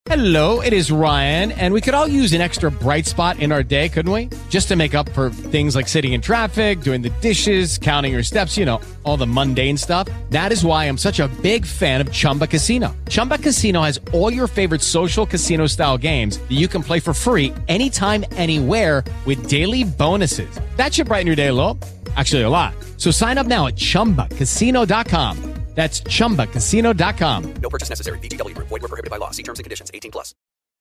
Hello, it is Ryan, and we could all use an extra bright spot in our day, couldn't we? Just to make up for things like sitting in traffic, doing the dishes, counting your steps, you know, all the mundane stuff. That is why I'm such a big fan of Chumba Casino. Chumba Casino has all your favorite social casino-style games that you can play for free anytime, anywhere with daily bonuses. That should brighten your day a little. Actually, a lot. So sign up now at ChumbaCasino.com. That's ChumbaCasino.com. No purchase necessary. VGW Group. Void where prohibited by law. See terms and conditions. 18 plus.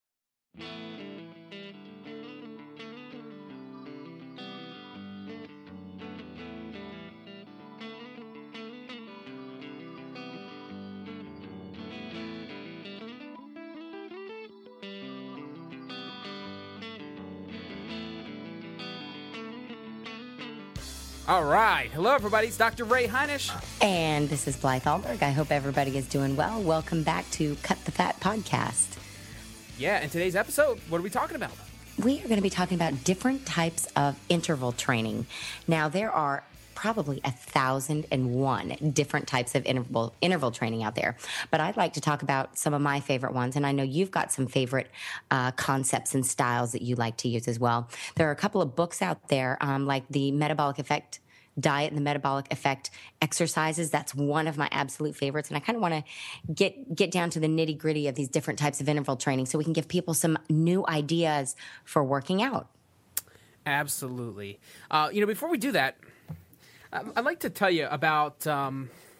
All right. Hello, everybody. It's Dr. Ray Heinisch. And this is Blythe Alberg. I hope everybody is doing well. Welcome back to Cut the Fat Podcast. Yeah, in today's episode, what are we talking about? We are going to be talking about different types of interval training. Now, there are probably 1,001 different types of interval training out there. But I'd like to talk about some of my favorite ones, and I know you've got some favorite concepts and styles that you like to use as well. There are a couple of books out there, like the Metabolic Effect Diet and the Metabolic Effect Exercises. That's one of my absolute favorites, and I kind of want to get down to the nitty-gritty of these different types of interval training so we can give people some new ideas for working out. Absolutely. Before we do that, I'd like to tell you about a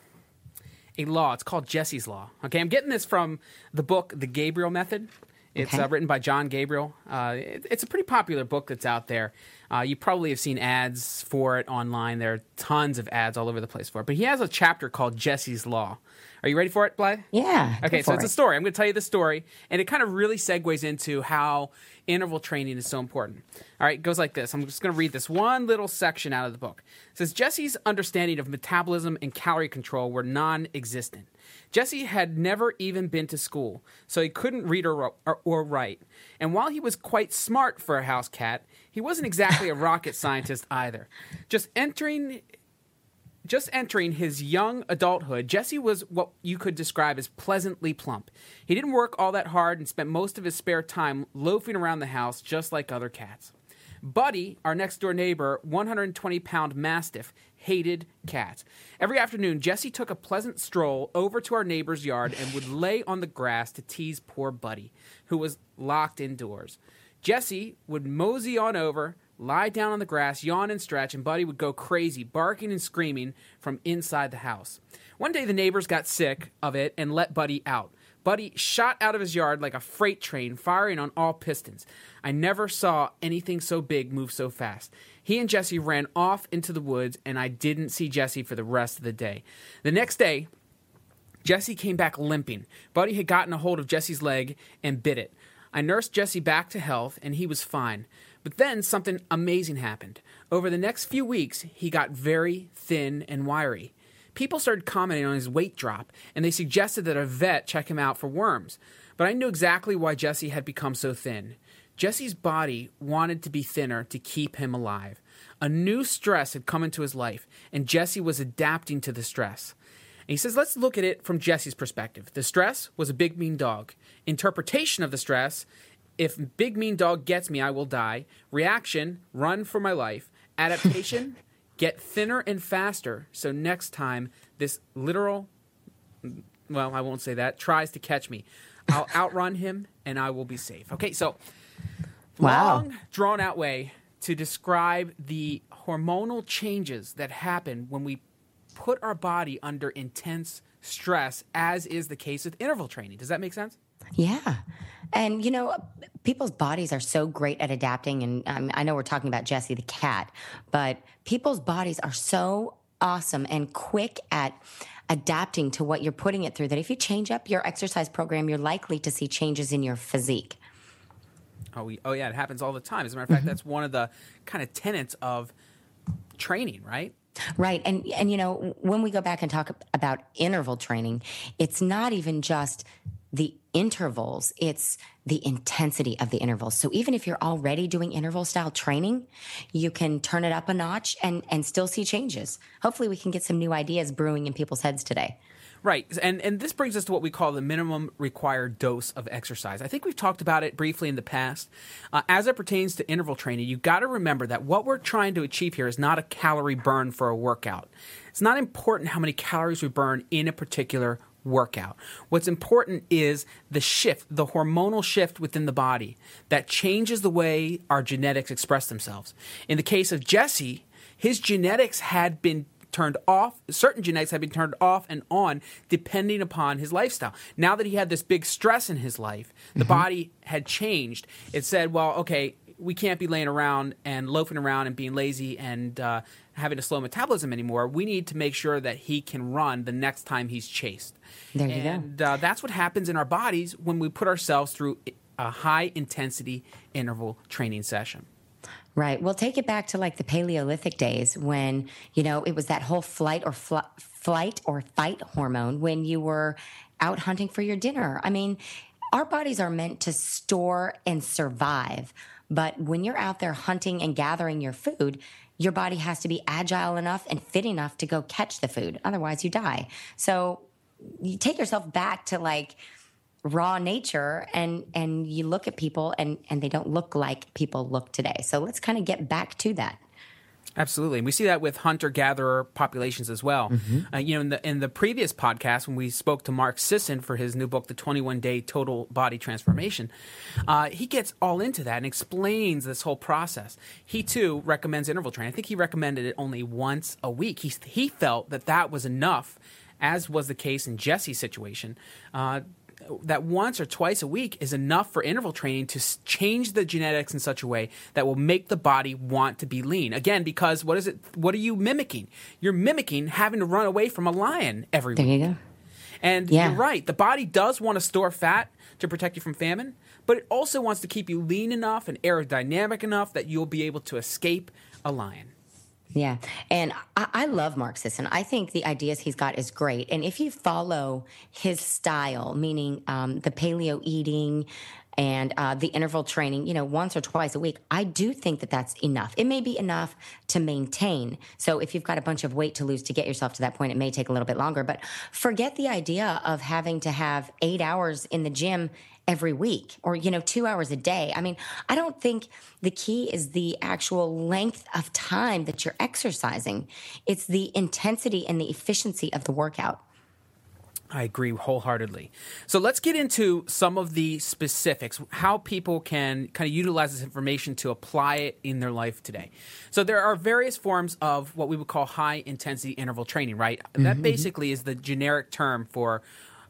law. It's called Jesse's Law. Okay, I'm getting this from the book, The Gabriel Method. It's written by John Gabriel. It's a pretty popular book that's out there. You probably have seen ads for it online. There are tons of ads all over the place for it. But he has a chapter called Jesse's Law. Are you ready for it, Blythe? Yeah. Okay, so it's a story. I'm going to tell you the story, and it kind of really segues into how interval training is so important. All right, it goes like this. I'm just going to read this one little section out of the book. It says, Jesse's understanding of metabolism and calorie control were non-existent. Jesse had never even been to school, so he couldn't read or write. And while he was quite smart for a house cat, he wasn't exactly a rocket scientist either. Just entering his young adulthood, Jesse was what you could describe as pleasantly plump. He didn't work all that hard and spent most of his spare time loafing around the house just like other cats. Buddy, our next-door neighbor, 120-pound Mastiff, hated cats. Every afternoon, Jesse took a pleasant stroll over to our neighbor's yard and would lay on the grass to tease poor Buddy, who was locked indoors. Jesse would mosey on over, lie down on the grass, yawn and stretch, and Buddy would go crazy, barking and screaming from inside the house. One day, the neighbors got sick of it and let Buddy out. Buddy shot out of his yard like a freight train, firing on all pistons. I never saw anything so big move so fast. He and Jesse ran off into the woods, and I didn't see Jesse for the rest of the day. The next day, Jesse came back limping. Buddy had gotten a hold of Jesse's leg and bit it. I nursed Jesse back to health, and he was fine. But then something amazing happened. Over the next few weeks, he got very thin and wiry. People started commenting on his weight drop, and they suggested that a vet check him out for worms. But I knew exactly why Jesse had become so thin. Jesse's body wanted to be thinner to keep him alive. A new stress had come into his life, and Jesse was adapting to the stress. And he says, let's look at it from Jesse's perspective. The stress was a big mean dog. Interpretation of the stress, if big mean dog gets me, I will die. Reaction, run for my life. Adaptation, get thinner and faster, so next time this literal, well, I won't say that, tries to catch me, I'll outrun him and I will be safe. Okay, so long, drawn-out way to describe the hormonal changes that happen when we put our body under intense stress, as is the case with interval training. Does that make sense? Yeah. And, you know, people's bodies are so great at adapting. And I know we're talking about Jesse the cat, but people's bodies are so awesome and quick at adapting to what you're putting it through that if you change up your exercise program, you're likely to see changes in your physique. Oh yeah, it happens all the time. As a matter of fact, that's one of the kind of tenets of training, right? Right. And you know, when we go back and talk about interval training, it's not even just the intervals, it's the intensity of the intervals. So even if you're already doing interval style training, you can turn it up a notch and still see changes. Hopefully we can get some new ideas brewing in people's heads today. Right. And this brings us to what we call the minimum required dose of exercise. I think we've talked about it briefly in the past. As it pertains to interval training, you've got to remember that what we're trying to achieve here is not a calorie burn for a workout. It's not important how many calories we burn in a particular workout. What's important is the shift, the hormonal shift within the body that changes the way our genetics express themselves. In the case of Jesse, his genetics had been turned off. Certain genetics had been turned off and on depending upon his lifestyle. Now that he had this big stress in his life, the body had changed. It said, well, okay, we can't be laying around and loafing around and being lazy and having a slow metabolism anymore. We need to make sure that he can run the next time he's chased. There you go. And that's what happens in our bodies when we put ourselves through a high-intensity interval training session. Right. Well, take it back to like the Paleolithic days when, you know, it was that whole flight or fight hormone when you were out hunting for your dinner. I mean, our bodies are meant to store and survive. But when you're out there hunting and gathering your food, your body has to be agile enough and fit enough to go catch the food. Otherwise, you die. So you take yourself back to like raw nature and you look at people and they don't look like people look today. So let's kind of get back to that. Absolutely. And we see that with hunter-gatherer populations as well. You know, in the previous podcast, when we spoke to Mark Sisson for his new book, The 21-Day Total Body Transformation, he gets all into that and explains this whole process. He, too, recommends interval training. I think he recommended it only once a week. He felt that was enough, as was the case in Jesse's situation, that once or twice a week is enough for interval training to change the genetics in such a way that will make the body want to be lean. Again, because what are you mimicking? You're mimicking having to run away from a lion every week. There you go. And you're right. The body does want to store fat to protect you from famine, but it also wants to keep you lean enough and aerodynamic enough that you'll be able to escape a lion. Yeah. And I love Mark Sisson. I think the ideas he's got is great. And if you follow his style, meaning the paleo eating and the interval training, you know, once or twice a week, I do think that that's enough. It may be enough to maintain. So if you've got a bunch of weight to lose to get yourself to that point, it may take a little bit longer. But forget the idea of having to have 8 hours in the gym every week or, you know, 2 hours a day. I mean, I don't think the key is the actual length of time that you're exercising. It's the intensity and the efficiency of the workout. I agree wholeheartedly. So let's get into some of the specifics, how people can kind of utilize this information to apply it in their life today. So there are various forms of what we would call high-intensity interval training, right? That basically is the generic term for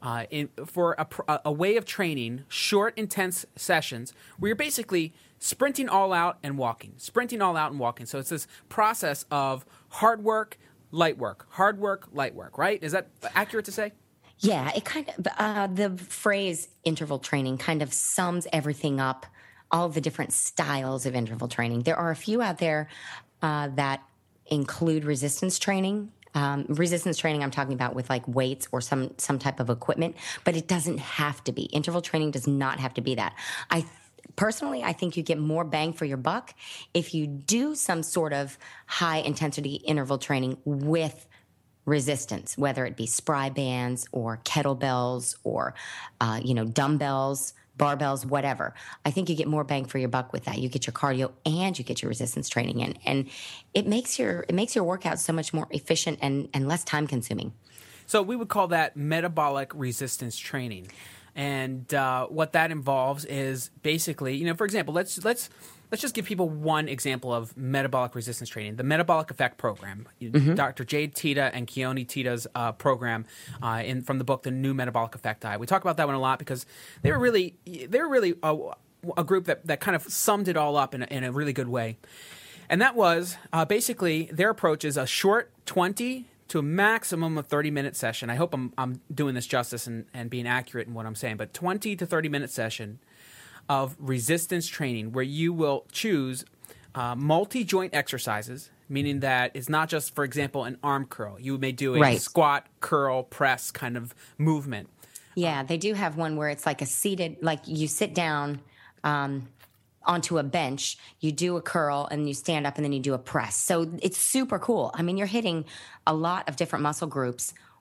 a way of training short, intense sessions where you're basically sprinting all out and walking. So it's this process of hard work, light work, right? Is that accurate to say? Yeah, it kind of, the phrase interval training kind of sums everything up, all of the different styles of interval training. There are a few out there that include resistance training. Resistance training I'm talking about with like weights or some type of equipment, but it doesn't have to be. Interval training does not have to be that. Personally, I think you get more bang for your buck if you do some sort of high intensity interval training with resistance, whether it be spry bands or kettlebells or, dumbbells, barbells, whatever. I think you get more bang for your buck with that. You get your cardio and you get your resistance training in, and it makes your workout so much more efficient and less time consuming. So we would call that metabolic resistance training, and what that involves is basically, you know, for example, let's just give people one example of metabolic resistance training. The Metabolic Effect Program, Dr. Jade Teta and Keone Teta's program from the book, The New Metabolic Effect Diet. We talk about that one a lot because they were really a group that kind of summed it all up in a really good way. And that was basically their approach is a short 20 to a maximum of 30-minute session. I hope I'm doing this justice and being accurate in what I'm saying, but 20 to 30-minute session of resistance training where you will choose multi-joint exercises, meaning that it's not just, for example, an arm curl. You may do a squat, curl, press kind of movement. Yeah, they do have one where it's like a seated, like you sit down onto a bench, you do a curl, and you stand up, and then you do a press. So it's super cool. I mean, you're hitting a lot of different muscle groups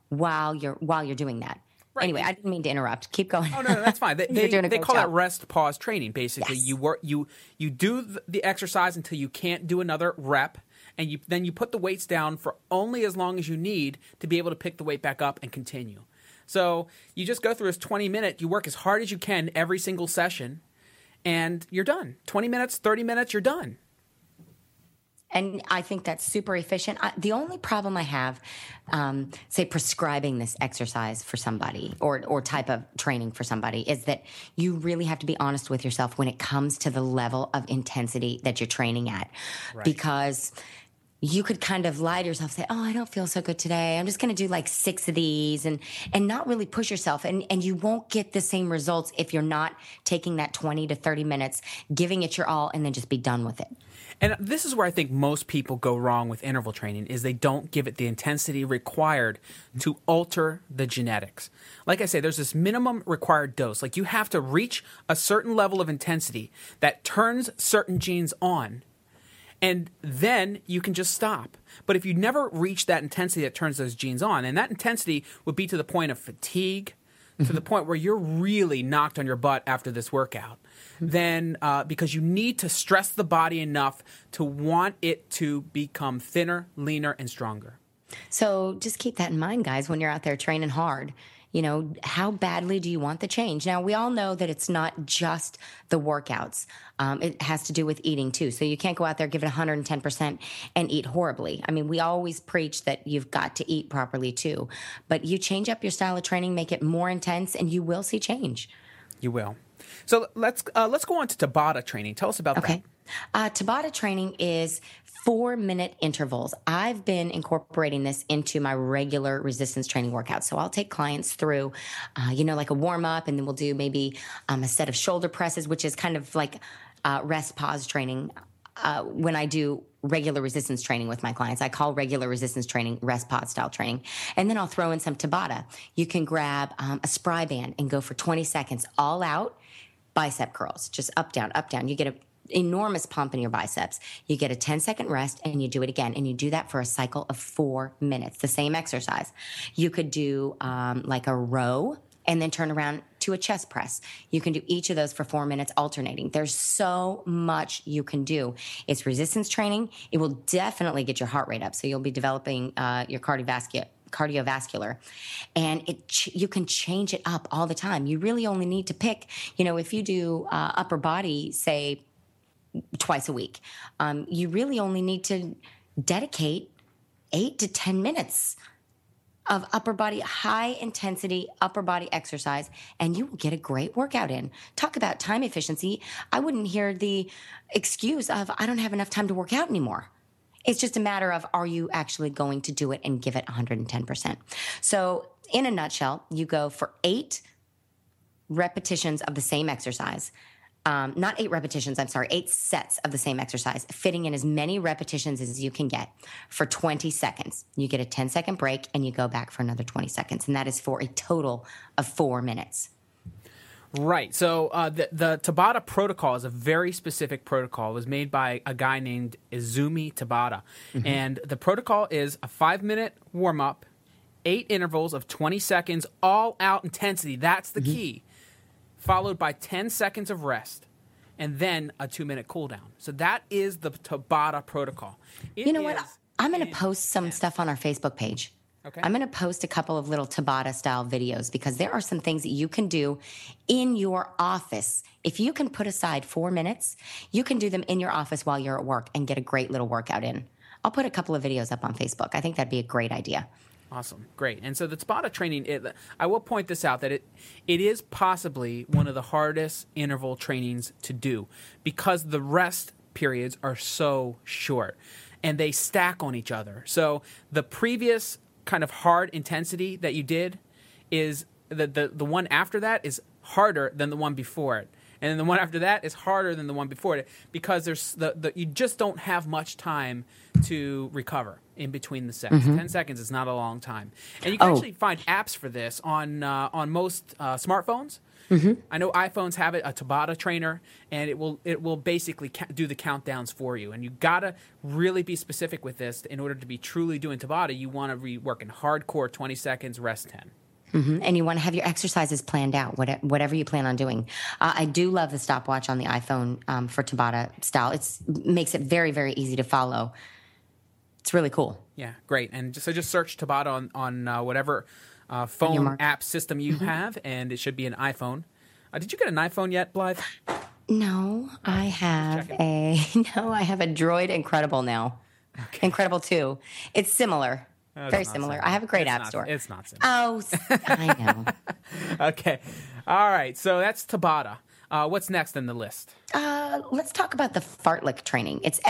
while you're doing that. Right. Anyway, I didn't mean to interrupt. Keep going. Oh, no, that's fine. They doing a great call that job. rest pause training. Basically, Yes. you do the exercise until you can't do another rep, and then you put the weights down for only as long as you need to be able to pick the weight back up and continue. So you just go through this 20-minute. You work as hard as you can every single session, and you're done. 20 minutes, 30 minutes, you're done. And I think that's super efficient. The only problem I have, say, prescribing this exercise for somebody or type of training for somebody is that you really have to be honest with yourself when it comes to the level of intensity that you're training at. Right. Because you could kind of lie to yourself, say, oh, I don't feel so good today. I'm just going to do like 6 of these and not really push yourself. And you won't get the same results if you're not taking that 20 to 30 minutes, giving it your all, and then just be done with it. And this is where I think most people go wrong with interval training is they don't give it the intensity required to alter the genetics. Like I say, there's this minimum required dose. Like you have to reach a certain level of intensity that turns certain genes on, and then you can just stop. But if you never reach that intensity that turns those genes on, and that intensity would be to the point of fatigue, to the point where you're really knocked on your butt after this workout, then because you need to stress the body enough to want it to become thinner, leaner, and stronger. So just keep that in mind, guys, when you're out there training hard. You know, how badly do you want the change? Now, we all know that it's not just the workouts. It has to do with eating, too. So you can't go out there, give it 110% and eat horribly. I mean, we always preach that you've got to eat properly, too. But you change up your style of training, make it more intense, and you will see change. You will. So let's go on to Tabata training. Tell us about Okay. Tabata training is 4-minute intervals. I've been incorporating this into my regular resistance training workouts. So I'll take clients through, like a warm up, and then we'll do maybe a set of shoulder presses, which is kind of like rest pause training. When I do regular resistance training with my clients, I call regular resistance training rest pause style training. And then I'll throw in some Tabata. You can grab a spry band and go for 20 seconds all out bicep curls, just up, down, up, down. You get an enormous pump in your biceps. You get a 10-second rest, and you do it again. And you do that for a cycle of 4 minutes, the same exercise. You could do like a row and then turn around to a chest press. You can do each of those for 4 minutes alternating. There's so much you can do. It's resistance training. It will definitely get your heart rate up. So you'll be developing your cardiovascular, and you can change it up all the time. You really only need to pick, if you do upper body, say twice a week, you really only need to dedicate 8 to 10 minutes of upper body, high intensity upper body exercise, and you will get a great workout in. Talk about time efficiency. I wouldn't hear the excuse of, I don't have enough time to work out anymore. It's just a matter of, are you actually going to do it and give it 110%? So in a nutshell, you go for 8 repetitions of the same exercise. Not 8 repetitions, 8 sets of the same exercise, fitting in as many repetitions as you can get for 20 seconds. You get a 10-second break, and you go back for another 20 seconds. And that is for a total of 4 minutes. Right. So the Tabata protocol is a very specific protocol. It was made by a guy named Izumi Tabata. Mm-hmm. And the protocol is a 5-minute warm-up, 8 intervals of 20 seconds, all-out intensity. That's the key. Followed by 10 seconds of rest, and then a 2-minute cool down. So that is the Tabata protocol. You know what? I'm going to post some stuff on our Facebook page. Okay. I'm going to post a couple of little Tabata-style videos, because there are some things that you can do in your office. If you can put aside 4 minutes, you can do them in your office while you're at work and get a great little workout in. I'll put a couple of videos up on Facebook. I think that'd be a great idea. Awesome. Great. And so the Tabata training, I will point this out, that it is possibly one of the hardest interval trainings to do, because the rest periods are so short and they stack on each other. So the previous kind of hard intensity that you did is the one after that is harder than the one before it. And then the one after that is harder than the one before it, because there's you just don't have much time to recover in between the sets. 10 seconds is not a long time. And you can actually find apps for this on most smartphones. I know iPhones have it, a Tabata trainer, and it will basically do the countdowns for you. And you gotta really be specific with this in order to be truly doing Tabata. You want to be working hardcore 20 seconds, rest 10. And you want to have your exercises planned out, whatever you plan on doing. I do love the stopwatch on the iPhone for Tabata style. It makes it very, very easy to follow. It's really cool. Yeah, great. And just search Tabata on whatever phone app system you have, and it should be an iPhone. Did you get an iPhone yet, Blythe? No, I have a Droid Incredible now. Okay. Incredible 2. It's similar. Very similar. I have a great app store. It's not similar. Oh, I know. Okay. All right. So that's Tabata. What's next in the list? Let's talk about the fartlek training. It's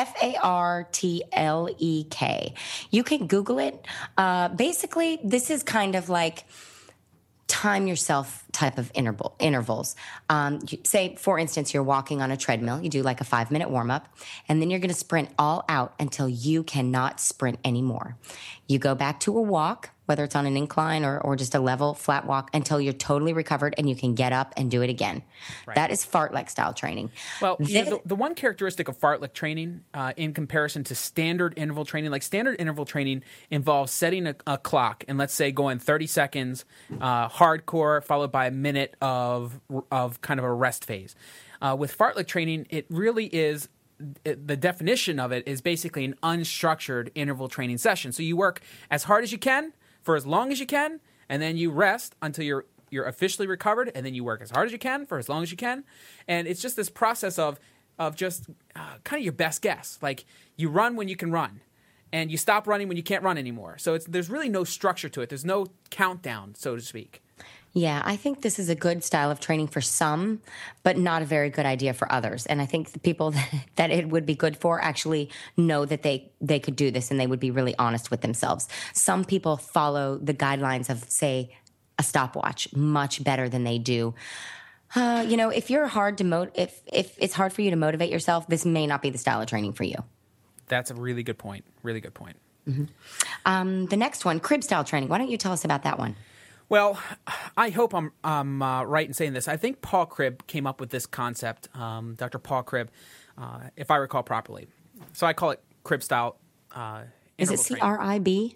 FARTLEK. You can Google it. Basically, this is kind of like time yourself type of intervals. Say, for instance, you're walking on a treadmill. You do like a 5-minute warm-up, and then you're going to sprint all out until you cannot sprint anymore. You go back to a walk, whether it's on an incline or just a level, flat walk, until you're totally recovered and you can get up and do it again. Right. That is fartlek style training. Well, the one characteristic of fartlek training in comparison to standard interval training, like standard interval training involves setting a clock and let's say going 30 seconds hardcore followed by a minute of kind of a rest phase. With fartlek training, it really is the definition of it is basically an unstructured interval training session. So you work as hard as you can for as long as you can, and then you rest until you're officially recovered, and then you work as hard as you can for as long as you can. And it's just this process of just kind of your best guess. Like you run when you can run, and you stop running when you can't run anymore. So there's really no structure to it. There's no countdown, so to speak. Yeah, I think this is a good style of training for some, but not a very good idea for others. And I think the people that it would be good for actually know that they could do this and they would be really honest with themselves. Some people follow the guidelines of, say, a stopwatch much better than they do. If you're hard to if it's hard for you to motivate yourself, this may not be the style of training for you. That's a really good point. Really good point. Mm-hmm. The next one, crib style training. Why don't you tell us about that one? Well, I hope I'm right in saying this. I think Paul Cribb came up with this concept, Dr. Paul Cribb, if I recall properly. So I call it crib style. Is it CRIB?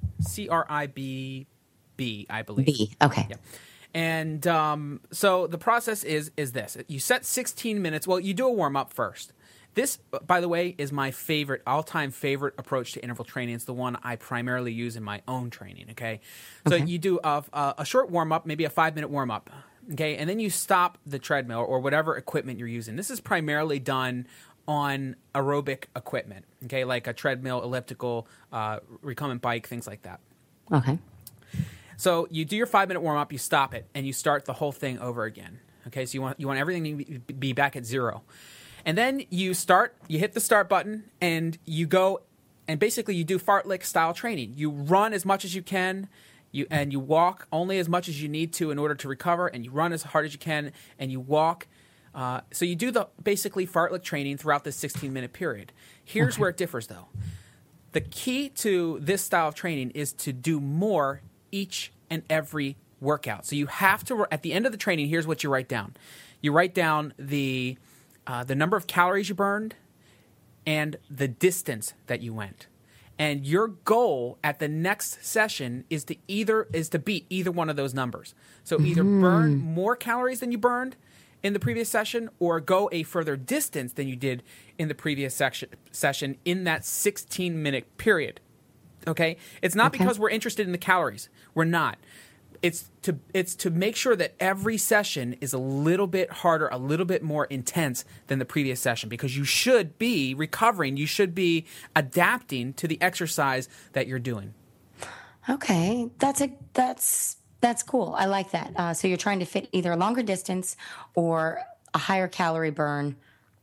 CRIBB, I believe. B. Okay. Yeah. And so the process is this: you set 16 minutes. Well, you do a warm up first. This, by the way, is my all-time favorite approach to interval training. It's the one I primarily use in my own training, okay? So you do a short warm-up, maybe a 5-minute warm-up, okay? And then you stop the treadmill or whatever equipment you're using. This is primarily done on aerobic equipment, okay? Like a treadmill, elliptical, recumbent bike, things like that. Okay. So you do your 5-minute warm-up, you stop it, and you start the whole thing over again, okay? So you want everything to be back at zero. And then you hit the start button, and you go, and basically you do fartlek style training. You run as much as you can, and you walk only as much as you need to in order to recover, and you run as hard as you can, and you walk. So you do the basically fartlek training throughout this 16-minute period. Here's where it differs, though. The key to this style of training is to do more each and every workout. So you have to, at the end of the training, here's what you write down. You write down the number of calories you burned, and the distance that you went. And your goal at the next session is to beat either one of those numbers. So either burn more calories than you burned in the previous session, or go a further distance than you did in the previous session in that 16-minute period. Okay? It's not because we're interested in the calories. We're not. It's to make sure that every session is a little bit harder, a little bit more intense than the previous session, because you should be recovering, you should be adapting to the exercise that you're doing. Okay, that's cool. I like that. So you're trying to fit either a longer distance or a higher calorie burn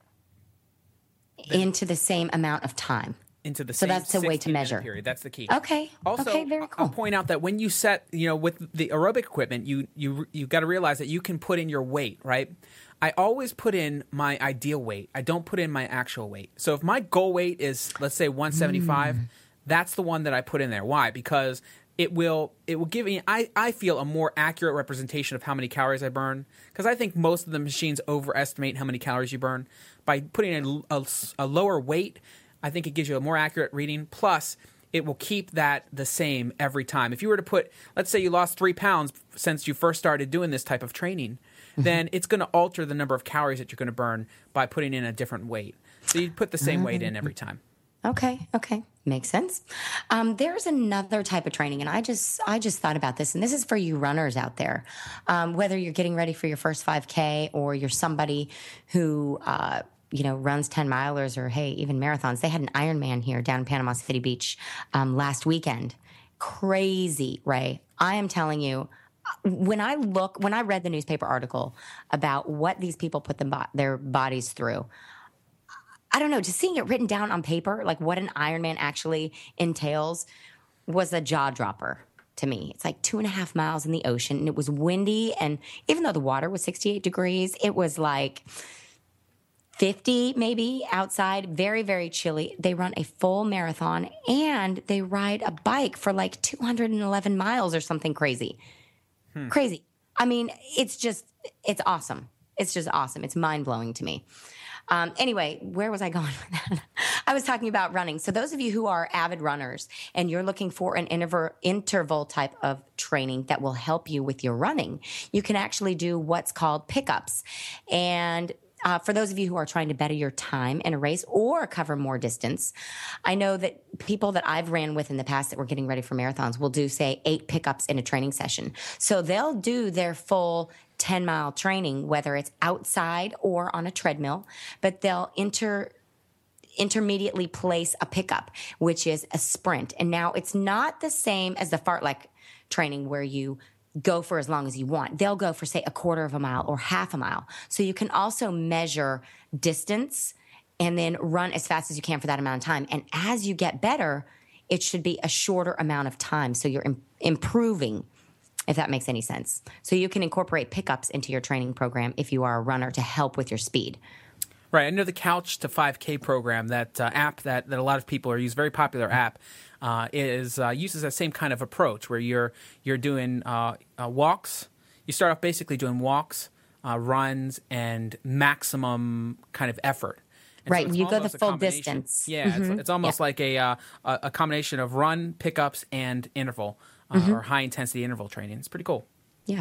into the same amount of time. Into the so same that's a way to measure. Period. That's the key. Okay. Also, very cool. I'll point out that when you set, with the aerobic equipment, you got to realize that you can put in your weight, right? I always put in my ideal weight. I don't put in my actual weight. So if my goal weight is, let's say, 175, that's the one that I put in there. Why? Because it will give me, I feel, a more accurate representation of how many calories I burn, because I think most of the machines overestimate how many calories you burn. By putting a lower weight, I think it gives you a more accurate reading. Plus, it will keep that the same every time. If you were to put, let's say you lost 3 pounds since you first started doing this type of training, then it's going to alter the number of calories that you're going to burn by putting in a different weight. So you put the same weight in every time. Okay. Makes sense. There's another type of training, and I just thought about this, and this is for you runners out there. Whether you're getting ready for your first 5K or you're somebody who runs 10 milers or, hey, even marathons. They had an Ironman here down in Panama City Beach last weekend. Crazy, Ray. I am telling you, when I read the newspaper article about what these people put their bodies through, I don't know, just seeing it written down on paper, like what an Ironman actually entails, was a jaw dropper to me. It's like 2.5 miles in the ocean, and it was windy, and even though the water was 68 degrees, it was like 50 maybe outside, very, very chilly. They run a full marathon, and they ride a bike for like 211 miles or something crazy. Crazy. I mean, it's awesome. It's just awesome. It's mind-blowing to me. Anyway, where was I going with that? I was talking about running. So those of you who are avid runners and you're looking for an interval type of training that will help you with your running, you can actually do what's called pickups. And for those of you who are trying to better your time in a race or cover more distance, I know that people that I've ran with in the past that were getting ready for marathons will do, say, 8 pickups in a training session. So they'll do their full 10-mile training, whether it's outside or on a treadmill, but they'll intermediately place a pickup, which is a sprint. And now it's not the same as the fartlek training where you go for as long as you want. They'll go for, say, 1/4 of a mile or half a mile. So you can also measure distance and then run as fast as you can for that amount of time. And as you get better, it should be a shorter amount of time. So you're improving, if that makes any sense. So you can incorporate pickups into your training program if you are a runner to help with your speed. Right. I know the Couch to 5K program, that app that a lot of people are using, very popular app, uses that same kind of approach where you're doing walks. You start off basically doing walks, runs, and maximum kind of effort. And right. So you go the full distance. Yeah. It's almost like a combination of run, pickups, and interval or high-intensity interval training. It's pretty cool. Yeah.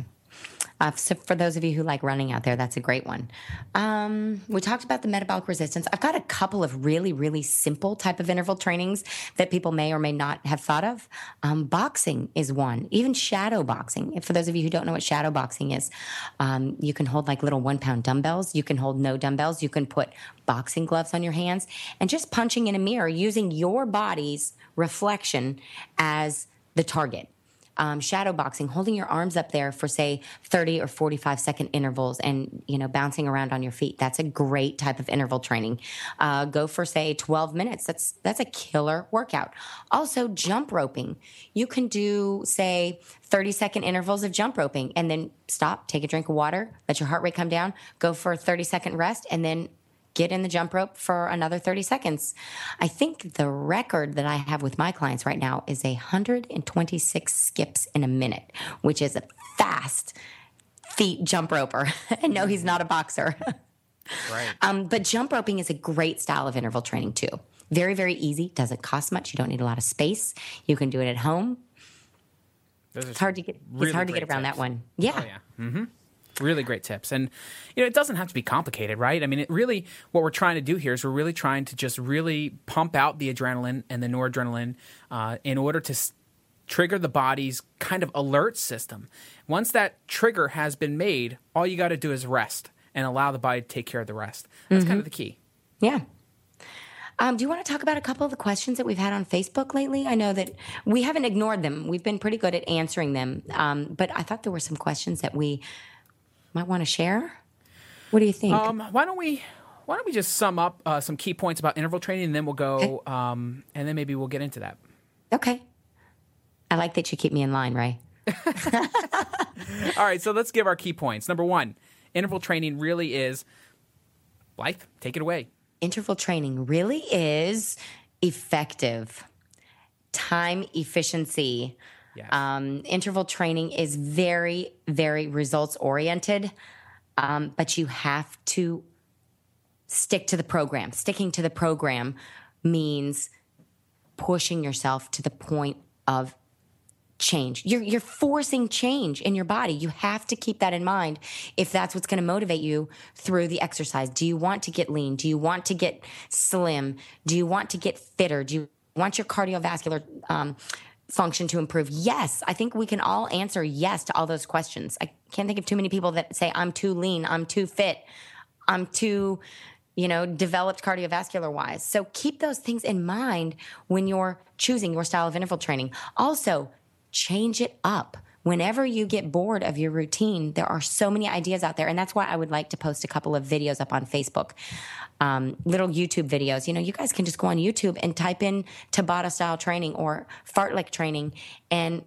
So for those of you who like running out there, that's a great one. We talked about the metabolic resistance. I've got a couple of really, really simple type of interval trainings that people may or may not have thought of. Boxing is one, even shadow boxing. For those of you who don't know what shadow boxing is, you can hold like little 1-pound dumbbells. You can hold no dumbbells. You can put boxing gloves on your hands and just punching in a mirror using your body's reflection as the target. Shadow boxing, holding your arms up there for, say, 30 or 45-second intervals and, bouncing around on your feet. That's a great type of interval training. Go for, say, 12 minutes. That's a killer workout. Also, jump roping. You can do, say, 30-second intervals of jump roping and then stop, take a drink of water, let your heart rate come down, go for a 30-second rest, and then get in the jump rope for another 30 seconds. I think the record that I have with my clients right now is 126 skips in a minute, which is a fast feet jump roper. And no, he's not a boxer. Right. But jump roping is a great style of interval training too. Very, very easy. Doesn't cost much. You don't need a lot of space. You can do it at home. It's hard to get around that one. Yeah. Oh, yeah. Mm-hmm. Really great tips. And, it doesn't have to be complicated, right? I mean, what we're trying to do here is we're really trying to just really pump out the adrenaline and the noradrenaline in order to trigger the body's kind of alert system. Once that trigger has been made, all you got to do is rest and allow the body to take care of the rest. That's kind of the key. Yeah. Do you want to talk about a couple of the questions that we've had on Facebook lately? I know that we haven't ignored them. We've been pretty good at answering them. But I thought there were some questions that we might want to share. What do you think? Why don't we just sum up some key points about interval training, and then we'll go, and then maybe we'll get into that. Okay. I like that you keep me in line, Ray. All right, so let's give our key points. Number 1, interval training really is, Blythe, take it away. Interval training really is effective. Time efficiency. Yes. Interval training is very, very results oriented, but you have to stick to the program. Sticking to the program means pushing yourself to the point of change. You're forcing change in your body. You have to keep that in mind if that's what's going to motivate you through the exercise. Do you want to get lean? Do you want to get slim? Do you want to get fitter? Do you want your cardiovascular function to improve? Yes. I think we can all answer yes to all those questions. I can't think of too many people that say, I'm too lean, I'm too fit, I'm too, developed cardiovascular wise. So keep those things in mind when you're choosing your style of interval training. Also, change it up. Whenever you get bored of your routine, there are so many ideas out there. And that's why I would like to post a couple of videos up on Facebook, little YouTube videos. You guys can just go on YouTube and type in Tabata style training or fartlek training and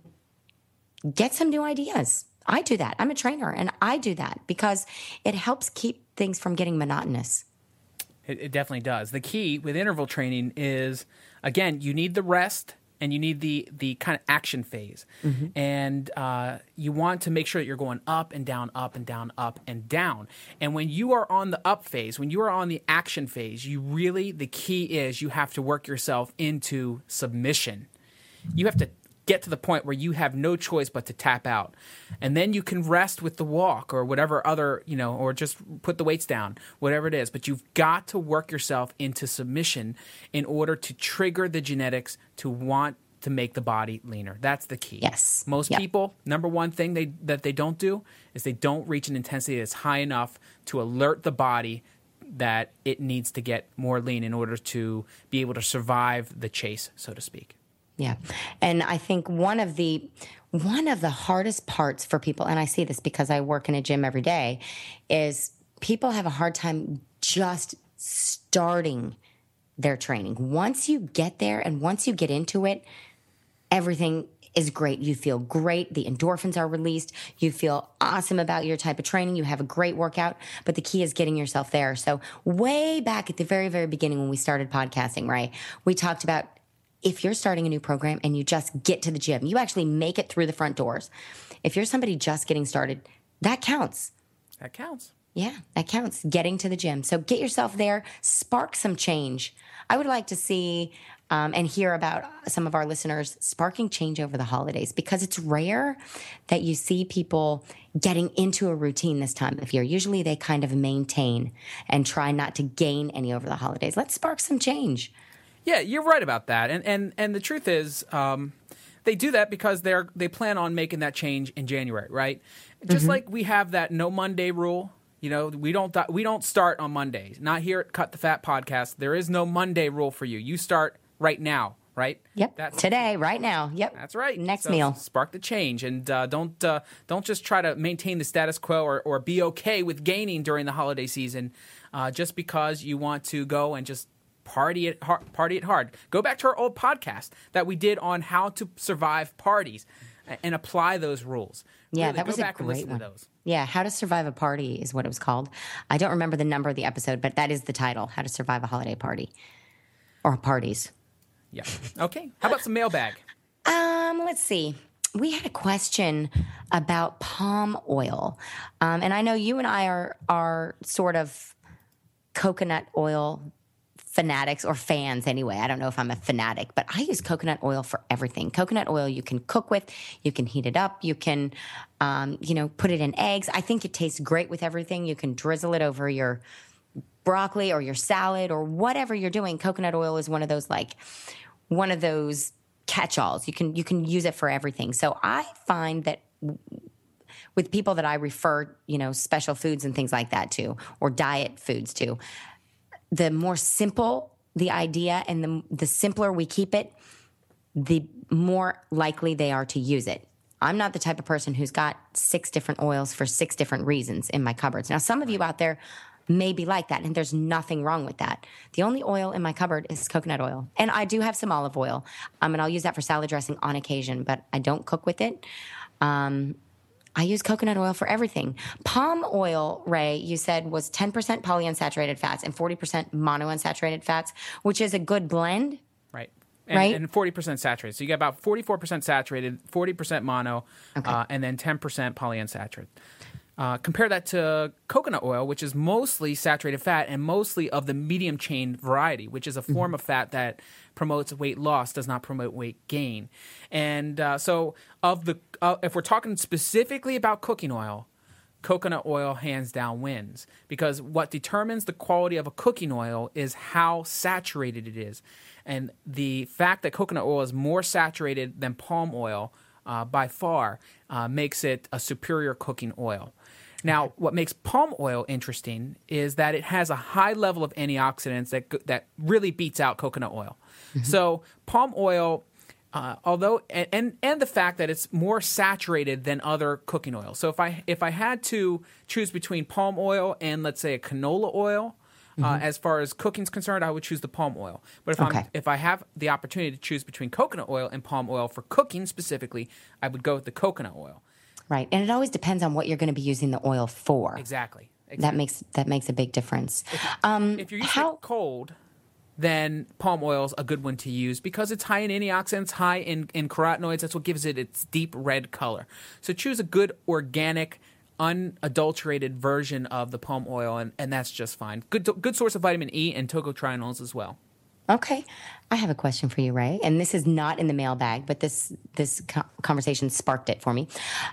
get some new ideas. I do that. I'm a trainer and I do that because it helps keep things from getting monotonous. It definitely does. The key with interval training is, again, you need the rest and you need the kind of action phase. Mm-hmm. And you want to make sure that you're going up and down, up and down, up and down. And when you are on the up phase, when you are on the action phase, the key is you have to work yourself into submission. You have to get to the point where you have no choice but to tap out. And then you can rest with the walk or whatever other, or just put the weights down, whatever it is. But you've got to work yourself into submission in order to trigger the genetics to want to make the body leaner. That's the key. Yes. Most people, number one thing that they don't do is they don't reach an intensity that's high enough to alert the body that it needs to get more lean in order to be able to survive the chase, so to speak. Yeah. And I think one of the hardest parts for people, and I see this because I work in a gym every day, is people have a hard time just starting their training. Once you get there and once you get into it, everything is great. You feel great. The endorphins are released. You feel awesome about your type of training. You have a great workout, but the key is getting yourself there. So way back at the very, very beginning when we started podcasting, right, we talked about if you're starting a new program and you just get to the gym, you actually make it through the front doors. If you're somebody just getting started, that counts. That counts. Yeah, that counts. Getting to the gym. So get yourself there, spark some change. I would like to see and hear about some of our listeners sparking change over the holidays because it's rare that you see people getting into a routine this time of year. Usually they kind of maintain and try not to gain any over the holidays. Let's spark some change. Yeah, you're right about that. And the truth is, they do that because they plan on making that change in January, right? Just like we have that no Monday rule. We don't start on Mondays. Not here at Cut the Fat Podcast. There is no Monday rule for you. You start right now, right? Yep. Today, right now. Yep. That's right. Next meal. Spark the change, and don't just try to maintain the status quo or be okay with gaining during the holiday season, just because you want to go and just party it hard. Go back to our old podcast that we did on how to survive parties and apply those rules. Yeah, really, that was go back a and great listen one. to those. Yeah, How to Survive a Party is what it was called. I don't remember the number of the episode, but that is the title, How to Survive a Holiday Party. Or parties. Yeah. Okay. How about some mailbag? Let's see. We had a question about palm oil. And I know you and I are sort of coconut oil fanatics or fans anyway. I don't know if I'm a fanatic, but I use coconut oil for everything. Coconut oil you can cook with, you can heat it up, you can, put it in eggs. I think it tastes great with everything. You can drizzle it over your broccoli or your salad or whatever you're doing. Coconut oil is one of those catch-alls. You can use it for everything. So I find that with people that I refer, special foods and things like that to, or diet foods to, the more simple the idea and the simpler we keep it, the more likely they are to use it. I'm not the type of person who's got 6 different oils for 6 different reasons in my cupboards. Now, some of you out there may be like that, and there's nothing wrong with that. The only oil in my cupboard is coconut oil. And I do have some olive oil, and I'll use that for salad dressing on occasion, but I don't cook with it. I use coconut oil for everything. Palm oil, Ray, you said was 10% polyunsaturated fats and 40% monounsaturated fats, which is a good blend. Right. right? And 40% saturated. So you get about 44% saturated, 40% mono, and then 10% polyunsaturated. Compare that to coconut oil, which is mostly saturated fat and mostly of the medium chain variety, which is a form of fat that promotes weight loss, does not promote weight gain. And so if we're talking specifically about cooking oil, coconut oil hands down wins, because what determines the quality of a cooking oil is how saturated it is. And the fact that coconut oil is more saturated than palm oil by far makes it a superior cooking oil. Now, what makes palm oil interesting is that it has a high level of antioxidants that really beats out coconut oil. So palm oil, although and the fact that it's more saturated than other cooking oils. So if I had to choose between palm oil and, let's say, a canola oil, as far as cooking's concerned, I would choose the palm oil. But if I have the opportunity to choose between coconut oil and palm oil for cooking specifically, I would go with the coconut oil. Right. And it always depends on what you're going to be using the oil for. Exactly. That makes a big difference. If you're using it cold, then palm oil is a good one to use because it's high in antioxidants, high in carotenoids. That's what gives it its deep red color. So choose a good organic, unadulterated version of the palm oil, and that's just fine. Good source of vitamin E and tocotrienols as well. Okay. I have a question for you, Ray, and this is not in the mailbag, but this conversation sparked it for me.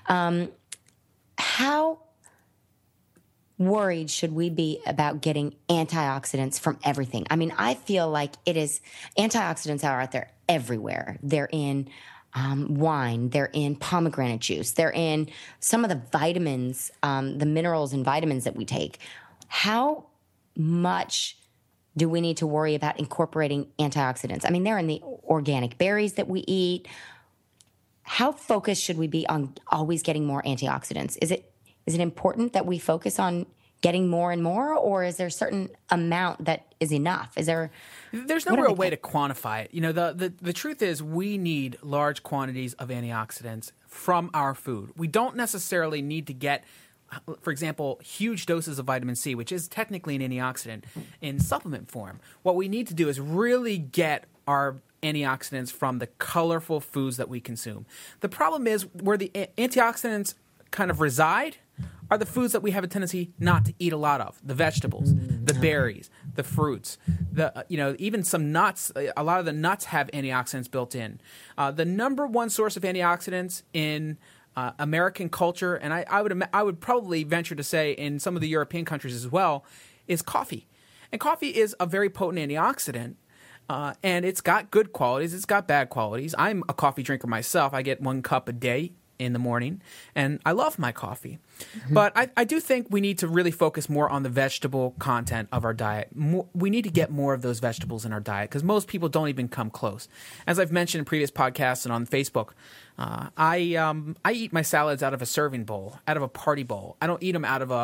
How worried should we be about getting antioxidants from everything? I mean, I feel like antioxidants are out there everywhere. They're in wine, they're in pomegranate juice, they're in some of the vitamins, the minerals and vitamins that we take. How much do we need to worry about incorporating antioxidants? I mean, they're in the organic berries that we eat. How focused should we be on always getting more antioxidants? Is it important that we focus on getting more and more, or is there a certain amount that is enough? There's no real way to quantify it. You know, the truth is we need large quantities of antioxidants from our food. We don't necessarily need to get, for example, huge doses of vitamin C, which is technically an antioxidant, in supplement form. What we need to do is really get our antioxidants from the colorful foods that we consume. The problem is where the antioxidants kind of reside are the foods that we have a tendency not to eat a lot of. The vegetables, the berries, the fruits, even some nuts. A lot of the nuts have antioxidants built in. The number one source of antioxidants in American culture, and I would probably venture to say in some of the European countries as well, is coffee. And coffee is a very potent antioxidant, and it's got good qualities. It's got bad qualities. I'm a coffee drinker myself. I get 1 cup a day in the morning, and I love my coffee. Mm-hmm. But I do think we need to really focus more on the vegetable content of our diet. We need to get more of those vegetables in our diet because most people don't even come close. As I've mentioned in previous podcasts and on Facebook, I eat my salads out of a serving bowl, out of a party bowl. I don't eat them out of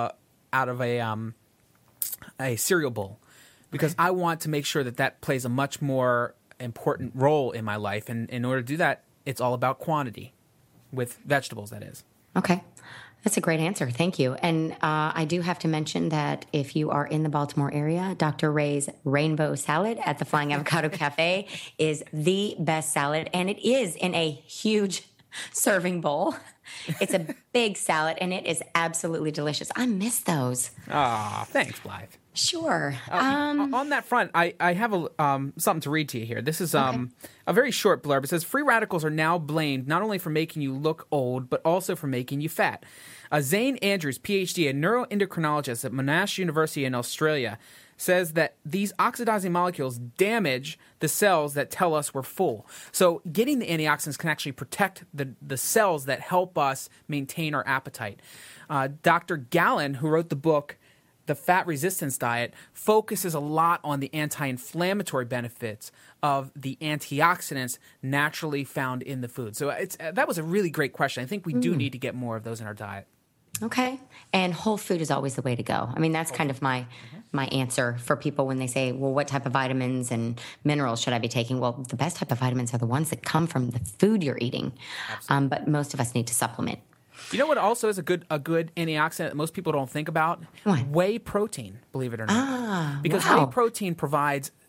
a cereal bowl because I want to make sure that plays a much more important role in my life. And in order to do that, it's all about quantity. With vegetables, that is. Okay. That's a great answer. Thank you. And I do have to mention that if you are in the Baltimore area, Dr. Ray's Rainbow Salad at the Flying Avocado Cafe is the best salad. And it is in a huge serving bowl. It's a big salad, and it is absolutely delicious. I miss those. Ah, thanks, Blythe. Sure. On that front, I have something to read to you here. This is a very short blurb. It says, free radicals are now blamed not only for making you look old, but also for making you fat. Zane Andrews, PhD, a neuroendocrinologist at Monash University in Australia, says that these oxidizing molecules damage the cells that tell us we're full. So getting the antioxidants can actually protect the cells that help us maintain our appetite. Dr. Gallen, who wrote the book The Fat Resistance Diet, focuses a lot on the anti-inflammatory benefits of the antioxidants naturally found in the food. So that was a really great question. I think we do need to get more of those in our diet. Okay. And whole food is always the way to go. I mean, that's kind of my answer for people when they say, well, what type of vitamins and minerals should I be taking? Well, the best type of vitamins are the ones that come from the food you're eating. But most of us need to supplement. You know what also is a good antioxidant that most people don't think about? What? Whey protein, believe it or not. Ah, because wow. whey protein provides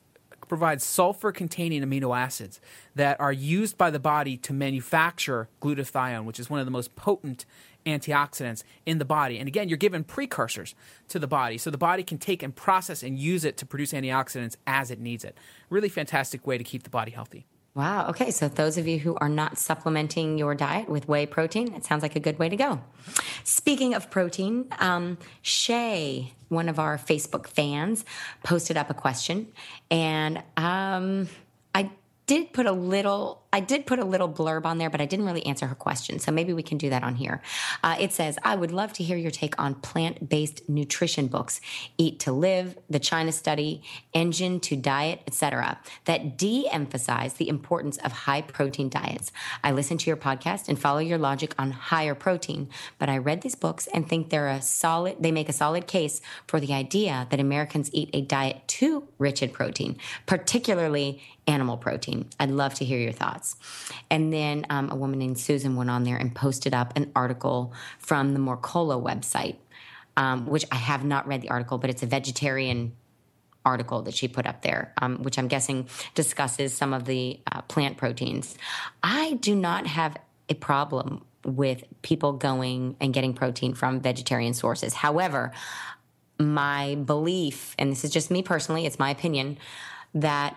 provides sulfur-containing amino acids that are used by the body to manufacture glutathione, which is one of the most potent antioxidants in the body. And again, you're given precursors to the body, so the body can take and process and use it to produce antioxidants as it needs it. Really fantastic way to keep the body healthy. Wow. Okay. So those of you who are not supplementing your diet with whey protein, it sounds like a good way to go. Speaking of protein, Shay, one of our Facebook fans, posted up a question, and I did put a little blurb on there, but I didn't really answer her question. So maybe we can do that on here. It says, I would love to hear your take on plant-based nutrition books, Eat to Live, The China Study, Engine to Diet, etc., that de-emphasize the importance of high-protein diets. I listen to your podcast and follow your logic on higher protein, but I read these books and think they make a solid case for the idea that Americans eat a diet too rich in protein, particularly animal protein. I'd love to hear your thoughts. And then a woman named Susan went on there and posted up an article from the Morcola website, which I have not read the article, but it's a vegetarian article that she put up there, which I'm guessing discusses some of the plant proteins. I do not have a problem with people going and getting protein from vegetarian sources. However, my belief, and this is just me personally, it's my opinion, that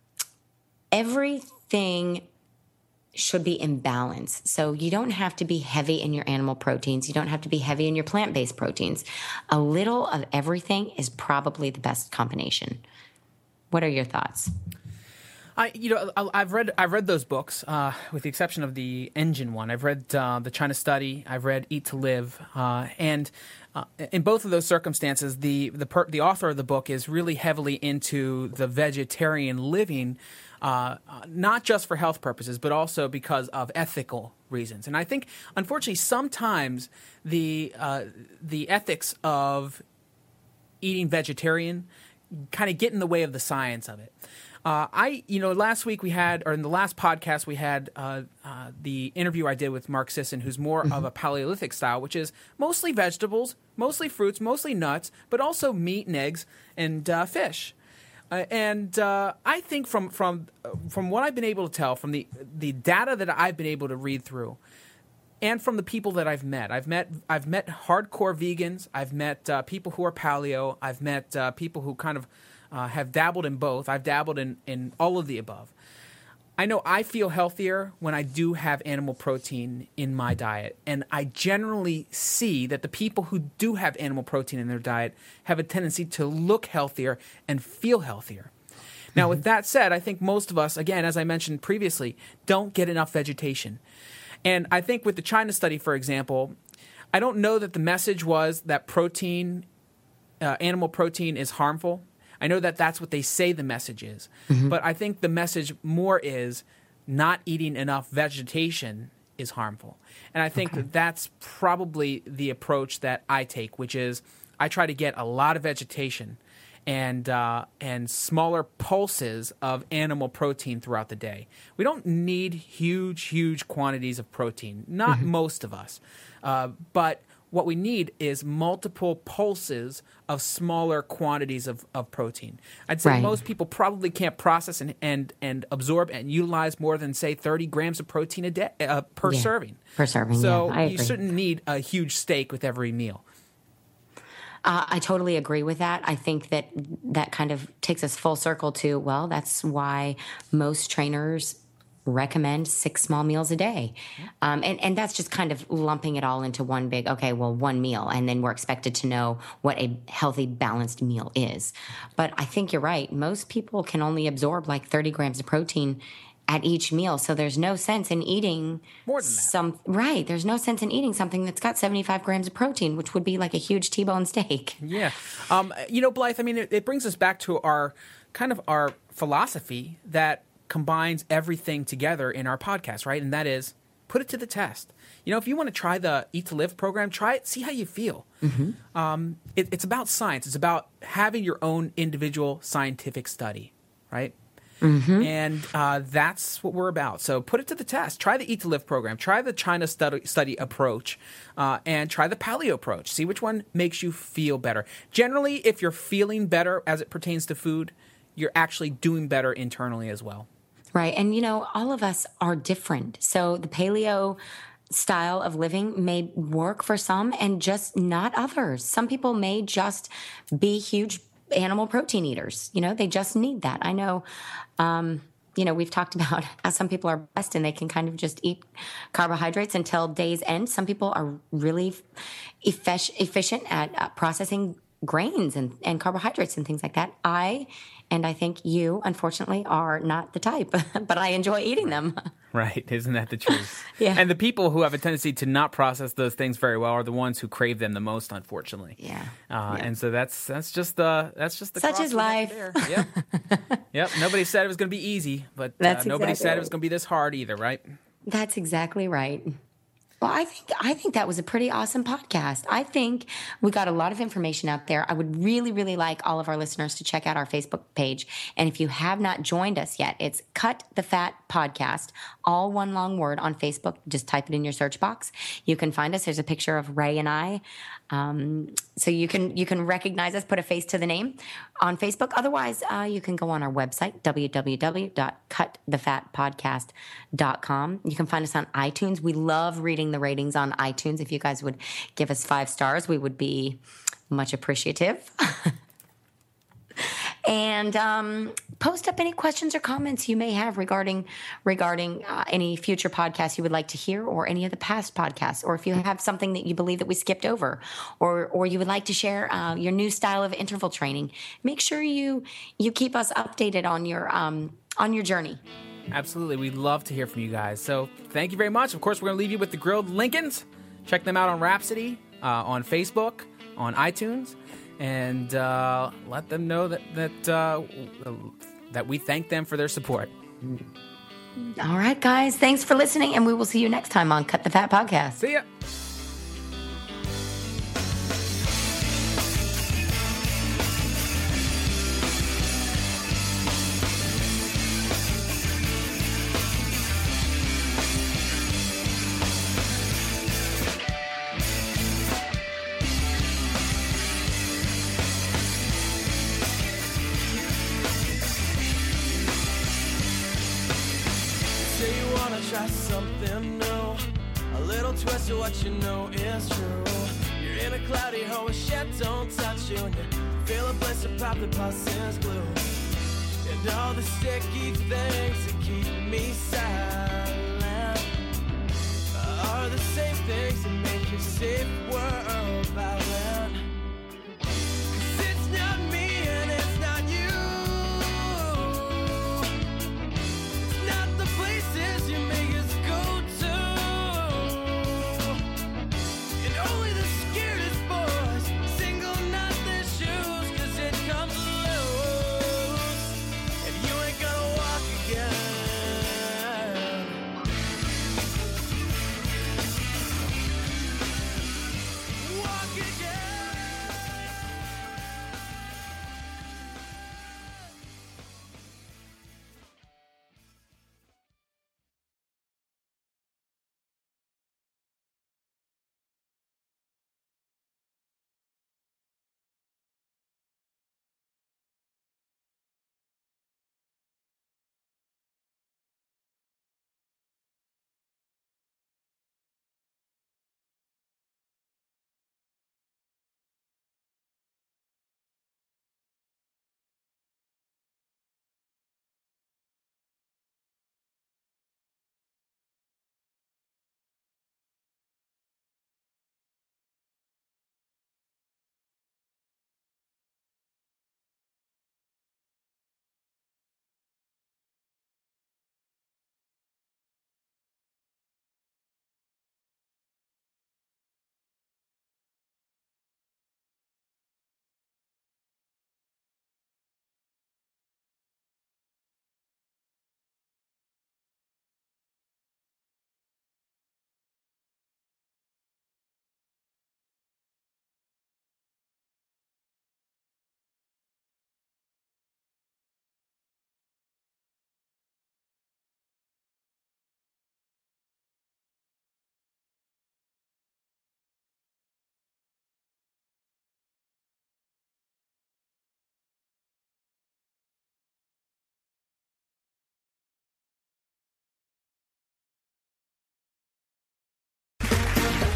everything should be in balance. So you don't have to be heavy in your animal proteins. You don't have to be heavy in your plant-based proteins. A little of everything is probably the best combination. What are your thoughts? I've read those books, with the exception of the Engine one. I've read the China Study. I've read Eat to Live, and in both of those circumstances, the author of the book is really heavily into the vegetarian living. Not just for health purposes, but also because of ethical reasons. And I think, unfortunately, sometimes the ethics of eating vegetarian kind of get in the way of the science of it. Last week we had, or in the last podcast we had the interview I did with Mark Sisson, who's more of a Paleolithic style, which is mostly vegetables, mostly fruits, mostly nuts, but also meat and eggs and fish. I think from what I've been able to tell, from the data that I've been able to read through, and from the people that I've met hardcore vegans. I've met people who are paleo. I've met people who kind of have dabbled in both. I've dabbled in all of the above. I know I feel healthier when I do have animal protein in my diet, and I generally see that the people who do have animal protein in their diet have a tendency to look healthier and feel healthier. Now, with that said, I think most of us, again, as I mentioned previously, don't get enough vegetation. And I think with the China Study, for example, I don't know that the message was that animal protein is harmful. I know that that's what they say the message is. But I think the message more is not eating enough vegetation is harmful. And I think that's probably the approach that I take, which is I try to get a lot of vegetation and smaller pulses of animal protein throughout the day. We don't need huge quantities of protein, not most of us. But what we need is multiple pulses of smaller quantities of protein. I'd say most people probably can't process and absorb and utilize more than, say, 30 grams of protein a day per serving. Per serving, so I agree. You shouldn't need a huge steak with every meal. I totally agree with that. I think that kind of takes us full circle to, well, that's why most trainers recommend 6 small meals a day. And that's just kind of lumping it all into one big, one meal. And then we're expected to know what a healthy, balanced meal is. But I think you're right. Most people can only absorb like 30 grams of protein at each meal. So there's no sense in eating more than that. There's no sense in eating something that's got 75 grams of protein, which would be like a huge T-bone steak. Yeah. Blythe, I mean, it brings us back to our philosophy that combines everything together in our podcast, right? And that is, put it to the test. If you want to try the Eat to Live program, try it, see how you feel. It's about science. It's about having your own individual scientific study, right? And that's what we're about. So put it to the test. Try the Eat to Live program. Try the China study approach, and try the paleo approach. See which one makes you feel better. Generally, if you're feeling better as it pertains to food, you're actually doing better internally as well. Right. And, all of us are different. So the paleo style of living may work for some and just not others. Some people may just be huge animal protein eaters. They just need that. I know, we've talked about how some people are blessed and they can kind of just eat carbohydrates until day's end. Some people are really efficient at processing grains and carbohydrates and things like that. I think you, unfortunately, are not the type, but I enjoy eating them. Right. Isn't that the truth? Yeah. And the people who have a tendency to not process those things very well are the ones who crave them the most, unfortunately. Yeah. And so that's just the Such is life. there. Yep. Yep. Nobody said it was going to be easy, but nobody said it was going to be this hard either, right? That's exactly right. Well, I think that was a pretty awesome podcast. I think we got a lot of information out there. I would really, really like all of our listeners to check out our Facebook page. And if you have not joined us yet, it's Cut the Fat Podcast, all one long word on Facebook. Just type it in your search box. You can find us. There's a picture of Ray and I. So you can recognize us, put a face to the name on Facebook. Otherwise, you can go on our website, www.cutthefatpodcast.com. You can find us on iTunes. We love reading the ratings on iTunes. If you guys would give us 5 stars, we would be much appreciative. And post up any questions or comments you may have regarding any future podcasts you would like to hear, or any of the past podcasts, or if you have something that you believe that we skipped over, or you would like to share your new style of interval training. Make sure you keep us updated on your journey. Absolutely. We'd love to hear from you guys. So thank you very much. Of course, we're going to leave you with the Grilled Lincolns. Check them out on Rhapsody, on Facebook, on iTunes. And let them know that we thank them for their support. All right, guys. Thanks for listening, and we will see you next time on Cut the Fat Podcast. See ya. Try something new, a little twist of what you know is true. You're in a cloudy hole where shit don't touch you, and you feel a bliss of pop the pulses glue. And all the sticky things that keep me silent are the same things that make your safe world violent. 'Cause it's not me and it's not you. It's not the places you make us go to. And only the scaredest boys single knot their shoes, 'cause it comes loose and you ain't gonna walk again. Walk again.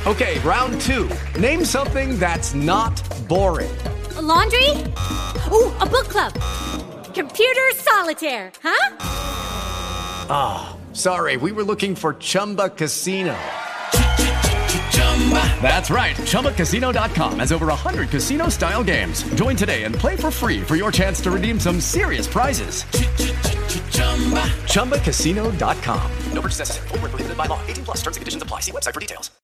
Okay, round two. Name something that's not boring. A laundry? Ooh, a book club. Computer solitaire, huh? Ah, oh, sorry, we were looking for Chumba Casino. That's right. ChumbaCasino.com has over 100 casino-style games. Join today and play for free for your chance to redeem some serious prizes. ChumbaCasino.com. No purchase necessary. Void where prohibited by law. 18+ terms and conditions apply. See website for details.